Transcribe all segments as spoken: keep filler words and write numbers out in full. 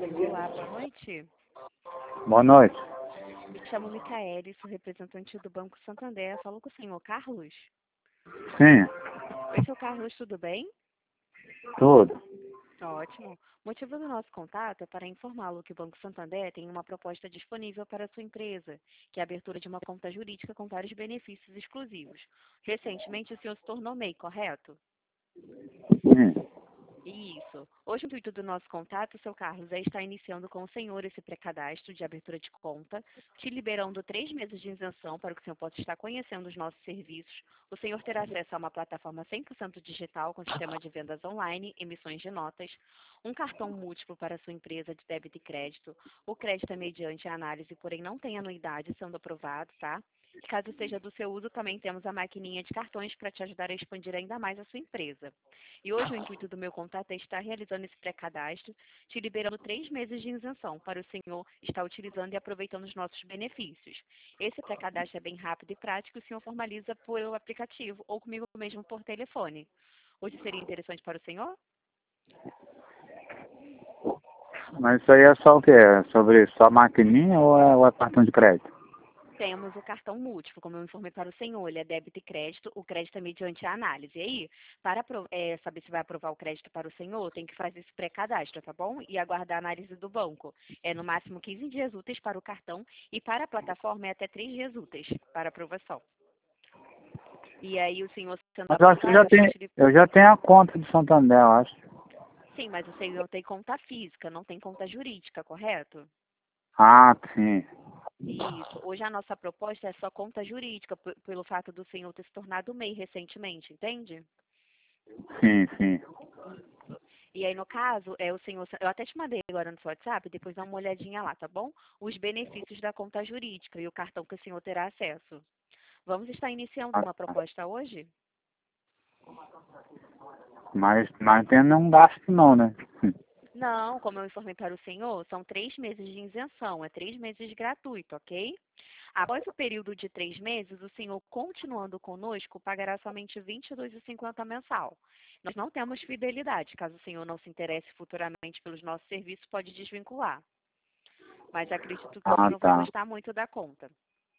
Olá, boa noite. Boa noite. Me chamo Micaele, sou representante do Banco Santander. Falou com o senhor Carlos? Sim, Oi, seu Carlos, tudo bem? tudo. Ótimo. O motivo do nosso contato é para informá-lo que o Banco Santander tem uma proposta disponível para a sua empresa, que é a abertura de uma conta jurídica com vários benefícios exclusivos. Recentemente, o senhor se tornou M E I, correto? Sim. Isso. Hoje, o intuito do nosso contato, seu Carlos, é estar iniciando com o senhor esse pré-cadastro de abertura de conta, te liberando três meses de isenção para que o senhor possa estar conhecendo os nossos serviços. O senhor terá acesso a uma plataforma cem por cento digital com sistema de vendas online, emissões de notas, um cartão múltiplo para a sua empresa de débito e crédito. O crédito é mediante a análise, porém não tem anuidade sendo aprovado, tá? E caso seja do seu uso, também temos a maquininha de cartões para te ajudar a expandir ainda mais a sua empresa. E hoje o intuito do meu contato é estar realizando esse pré-cadastro, te liberando três meses de isenção para o senhor estar utilizando e aproveitando os nossos benefícios. Esse pré-cadastro é bem rápido e prático, o senhor formaliza pelo aplicativo ou comigo mesmo por telefone. Hoje seria interessante para o senhor? Mas isso aí é só o quê? É sobre só maquininha ou é, ou é cartão de crédito? Temos o cartão múltiplo, como eu informei para o senhor, ele é débito e crédito, o crédito é mediante a análise. E aí, para é, saber se vai aprovar o crédito para o senhor, tem que fazer esse pré-cadastro, tá bom? E aguardar a análise do banco. É no máximo quinze dias úteis para o cartão e para a plataforma é até três dias úteis para aprovação. E aí o senhor sendo Mas eu acho que eu já aprovado, a tenho, gente... eu já tenho a conta de Santander, eu acho. Sim, mas o senhor tem conta física, não tem conta jurídica, correto? Ah, sim. Isso. Hoje a nossa proposta é só conta jurídica, p- pelo fato do senhor ter se tornado M E I recentemente, entende? Sim, sim. Isso. E aí, no caso, é o senhor. Eu até te mandei agora no seu WhatsApp, depois dá uma olhadinha lá, tá bom? Os benefícios da conta jurídica e o cartão que o senhor terá acesso. Vamos estar iniciando Ah, uma proposta hoje? Mas, mas tem nenhum gasto não, né? Não, como eu informei para o senhor, são três meses de isenção, é três meses gratuito, ok? Após o período de três meses, o senhor, continuando conosco, pagará somente vinte e dois reais e cinquenta centavos mensal. Nós não temos fidelidade. Caso o senhor não se interesse futuramente pelos nossos serviços, pode desvincular. Mas acredito que o Ah, senhor vai tá. gostar muito da conta.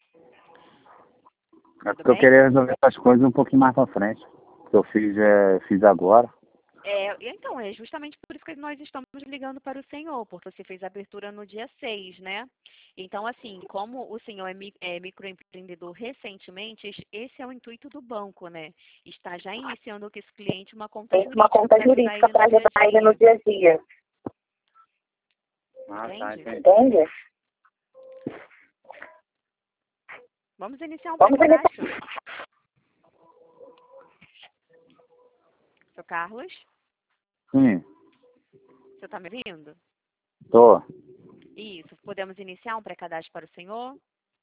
É Tudo porque eu bem? queria resolver essas coisas um pouquinho mais pra frente. O que eu fiz, é, fiz agora. É, então, é justamente por isso que nós estamos ligando para o senhor, porque você fez a abertura no dia seis, né? Então, assim, como o senhor é, mi- é microempreendedor recentemente, es- esse é o intuito do banco, né? Está já iniciando com esse cliente uma conta Tem uma jurídica conta para ajudar jurídica ele para no dia a ajudar ele no dia. dia a dia. Ah, tá, Entende? entendi. Entende? Vamos iniciar um Vamos iniciar. pré-cadastro. Seu Carlos, Sim, você está me ouvindo? tô. Isso. Podemos iniciar um pré-cadastro para o senhor?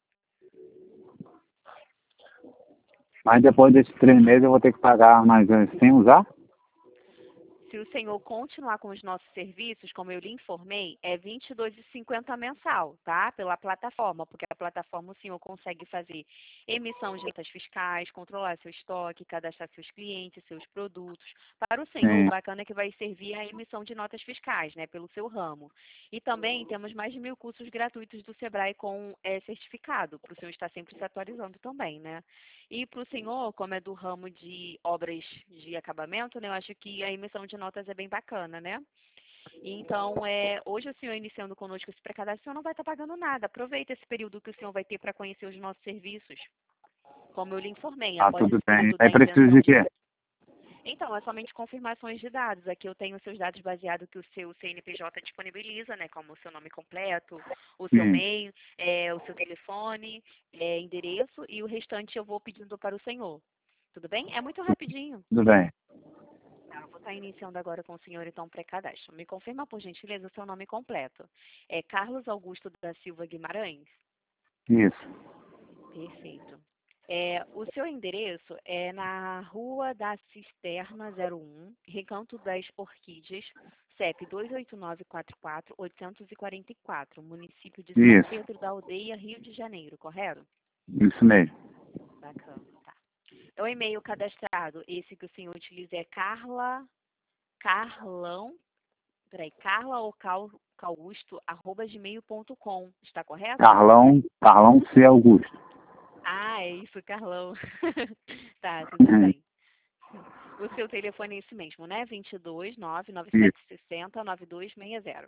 Mas depois desses três meses eu vou ter que pagar mais eh, sem usar? Se o senhor continuar com os nossos serviços, como eu lhe informei, é vinte e dois reais e cinquenta centavos mensal, tá? Pela plataforma, porque a plataforma o senhor consegue fazer emissão de notas fiscais, controlar seu estoque, cadastrar seus clientes, seus produtos. Para o senhor, o Sim. bacana é que vai servir a emissão de notas fiscais, né? Pelo seu ramo. E também temos mais de mil cursos gratuitos do Sebrae com é, certificado, para o senhor estar sempre se atualizando também, né? E para o senhor, como é do ramo de obras de acabamento, né, eu acho que a emissão de notas é bem bacana, né? E então, é, hoje o senhor iniciando conosco esse pré-cadastro, o senhor não vai estar pagando nada. Aproveita esse período que o senhor vai ter para conhecer os nossos serviços. Como eu lhe informei, Ah, após tudo esse bem. período Aí da preciso isenção de de... quê? Então, é somente confirmações de dados. Aqui eu tenho os seus dados baseados que o seu C N P J disponibiliza, né? Como o seu nome completo, o seu Sim, e-mail, é, o seu telefone, é, endereço e o restante eu vou pedindo para o senhor. Tudo bem? É muito rapidinho. tudo bem. Tá, eu vou estar iniciando agora com o senhor, então, pré-cadastro. Me confirma, por gentileza, o seu nome completo. É Carlos Augusto da Silva Guimarães? Isso. Perfeito. É, o seu endereço é na Rua da Cisterna zero um, Recanto das Orquídeas, C E P dois oito nove quatro quatro oito quatro quatro, município de São Isso. Pedro da Aldeia, Rio de Janeiro, correto? Isso mesmo. Bacana, tá. O e-mail cadastrado, esse que o senhor utiliza é Carla, Carlão, peraí, Carla ou Cal, augusto arroba gmail ponto com. Está correto? Carlão, Carlão C. Augusto. Ah, é isso, Carlão. Tá, tudo bem. O seu telefone é esse mesmo, né? vinte e dois, nove nove sete seis zero, nove dois seis zero.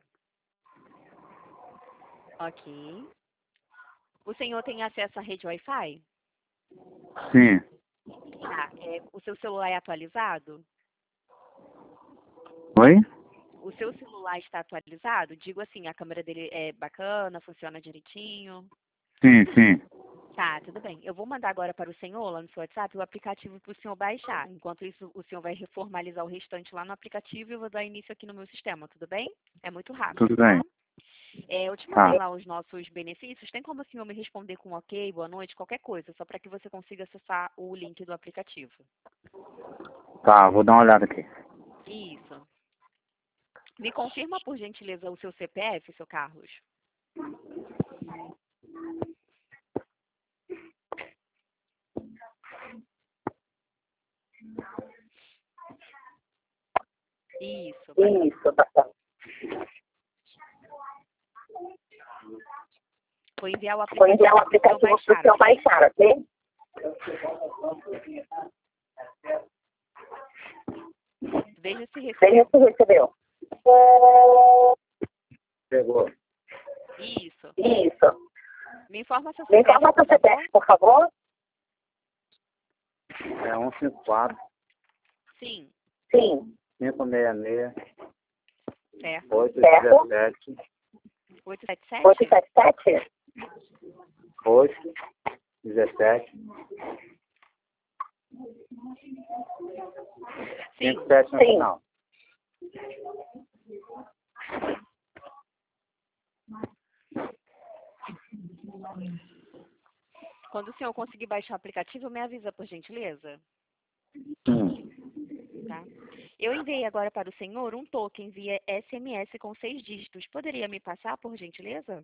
Ok. O senhor tem acesso à rede Wi-Fi? Sim. Tá. É, o seu celular é atualizado? Oi? O seu celular está atualizado? Digo assim, a câmera dele é bacana, funciona direitinho? Sim, sim. Tá, tudo bem. Eu vou mandar agora para o senhor, lá no seu WhatsApp, o aplicativo para o senhor baixar. Enquanto isso, o senhor vai reformalizar o restante lá no aplicativo e eu vou dar início aqui no meu sistema, tudo bem? É muito rápido, Tudo tá? bem. É, eu te Tá. mandei lá os nossos benefícios. Tem como o senhor me responder com ok, boa noite, qualquer coisa, só para que você consiga acessar o link do aplicativo. Tá, vou dar uma olhada aqui. Isso. Me confirma, por gentileza, o seu C P F, seu Carlos. Isso. Isso, tá bom. Vou enviar o Vou enviar o aplicativo para o aplicativo senhor para o baixar, senhor ok? baixar, ok? Veja se Veja recebeu. se recebeu. Pegou. Isso. Isso. Me informa seu Me C P F, informa seu por C P favor. F, por favor. É um cinco quatro, Sim. Sim. cinco seis seis, Certo. oito Certo. um sete, oito sete sete? oito sete sete. oito um sete, Sim. cinco sete no Sim. final. Quando o senhor conseguir baixar o aplicativo, me avisa, por gentileza. Sim. Tá? Eu enviei agora para o senhor um token via S M S com seis dígitos. Poderia me passar, por gentileza?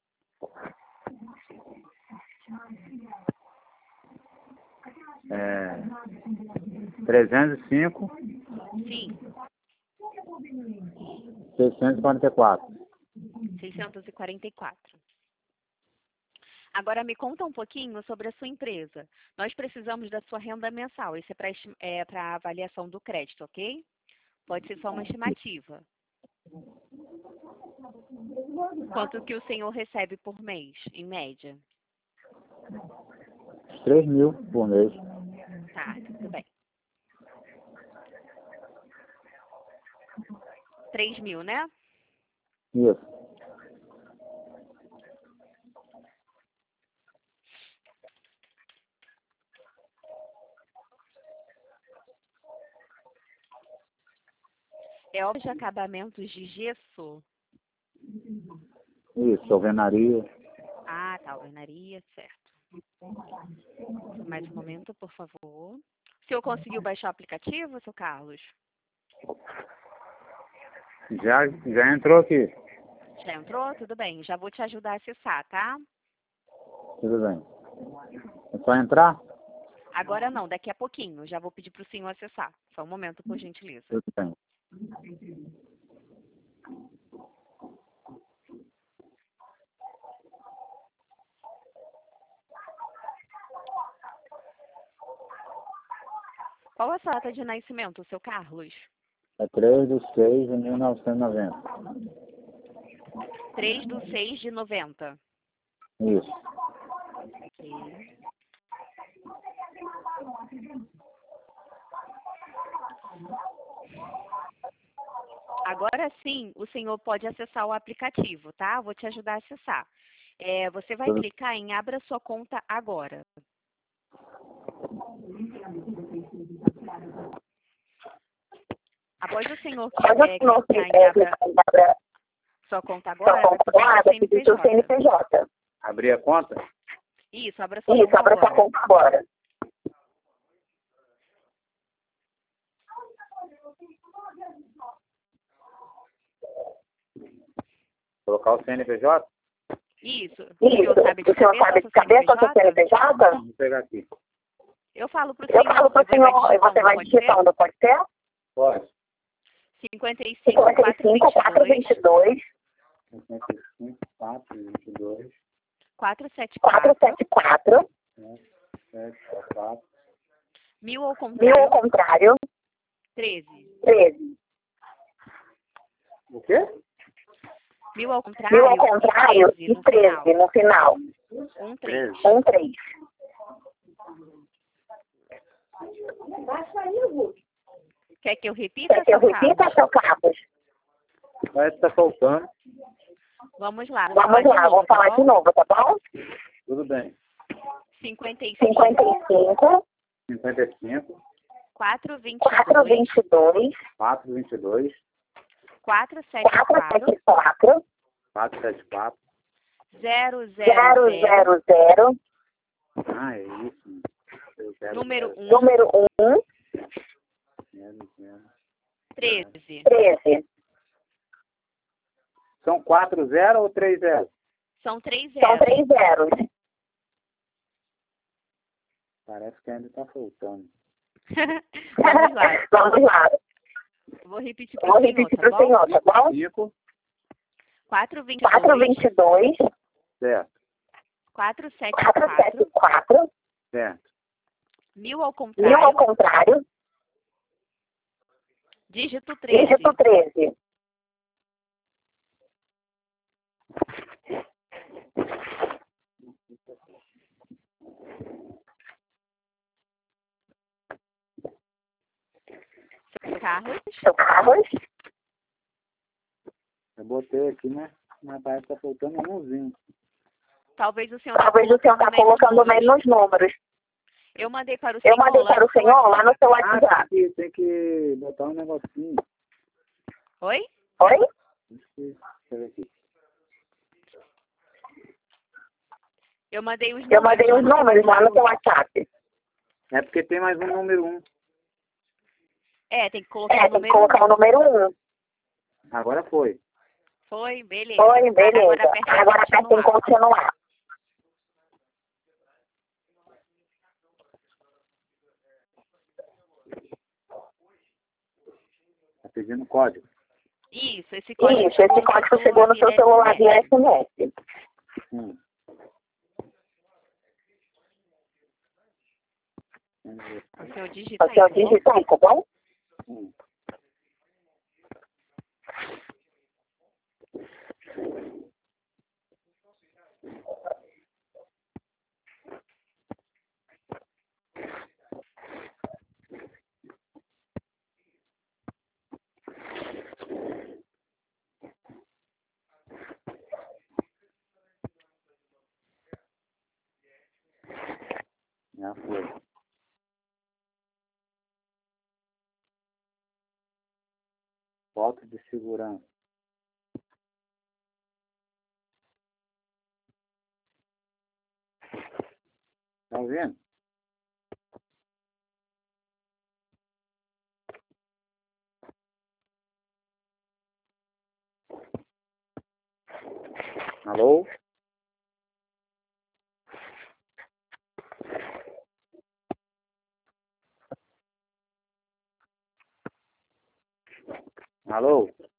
É, trezentos e cinco, Sim. seiscentos e quarenta e quatro. seiscentos e quarenta e quatro. Agora me conta um pouquinho sobre a sua empresa. Nós precisamos da sua renda mensal. Isso é para é para avaliação do crédito, ok? Pode ser só uma estimativa. Quanto que o senhor recebe por mês, em média? três mil por mês. Tá, tudo bem. três mil, né? Isso. É obra de acabamentos de gesso? Isso, alvenaria. Ah, tá, alvenaria, certo. Mais um momento, por favor. O senhor conseguiu baixar o aplicativo, seu Carlos? Já, já entrou aqui. Já entrou? Tudo bem. Já vou te ajudar a acessar, tá? Tudo bem. É só entrar? Agora não, daqui a pouquinho. Já vou pedir para o senhor acessar. Só um momento, por gentileza. Tudo bem. Qual a sua data de nascimento, seu Carlos? É três de seis de mil novecentos e noventa. três de seis de noventa. Isso. Ok. Agora sim, o senhor pode acessar o aplicativo, tá? Vou te ajudar a acessar. É, você vai Tudo. clicar em Abra sua conta agora. Após o senhor que, Mas é, eu não sei, clicar em é, Abra abra sua conta sua agora, vai conta pedir agora, seu vai pedir seu C N P J. Abrir a conta? Isso, abra sua Isso, conta abra sua agora. conta agora. Colocar o C N P J? Isso. O Isso, senhor sabe de o senhor sabe cabeça de cabeça o seu C N C N P J? P J? Vamos pegar aqui. Eu falo para o Eu senhor, falo para o você vai senhor, e você vai digitando, pode ser? digitando, pode ser? Pode. cinquenta e cinco, cinquenta e cinco, quatrocentos e vinte e dois, quatrocentos e vinte e dois, sessenta e cinco, quatro, vinte e dois, quatro sete quatro quatro, sete quatro, sete, quatro, mil ao mil ao contrário, contrário, treze. treze. o quê? Mil ao Mil contrário, ao contrário e e treze treze no final. Um três. Um três. Quer que eu repita, Quer que eu seu repita, Carlos? seu Carlos? Parece que tá faltando. Vamos lá. vou Vamos falar de lá, novo, vou tá falar bom? de novo, tá bom? Tudo bem. cinquenta e cinquenta cinco, e cinco, cinquenta e cinco, quatro vinte e quatro dois, vinte e dois, quatro, vinte e dois, quatro sete quatro quatro, sete quatro, quatro, sete, quatro. zero zero zero zero, zero zero, Ah, é isso. Eu quero- número um, número um, Zero, zero. treze. treze. São quatro zero ou três zero? São três São zeros. três zeros. Parece que ainda tá faltando. Vamos lá. Vamos lá. Vou repetir Vou para o senhor, repetir tá para o bom? senhor, tá bom? cinco, quatro vinte e quatro dois, vinte e dois, certo, quatro sete quatro sete quatro, quatro, certo. mil ao mil ao contrário, contrário, dígito treze. dígito treze. Seu Carlos, Seu Carlos? Eu botei aqui, né? Mas parece que tá faltando umzinho. talvez o senhor tá Talvez o senhor está colocando menos números. Eu mandei para o Eu senhor mandei lá para no o seu senhor lá no seu Ah, tem WhatsApp. que, tem que botar um negocinho. Oi? Oi? Deixa eu ver aqui. Eu mandei os números. Eu mandei lá os no seu números lá no seu WhatsApp. WhatsApp. É porque tem mais um número um. É, tem que colocar É, o tem que número colocar um. o número um. Agora foi. Foi, beleza. Oi, beleza. Agora aperta em Agora aperta em continuar. continuar. Tá pedindo código. Isso, esse código Isso, esse código chegou no seu celular via S M S. Hum. Vamos ver. O senhor digita O aí, senhor tá bom? digita aí, tá bom? Hum. Já foi. Foto de segurança. Tá vendo? Alô? Alô?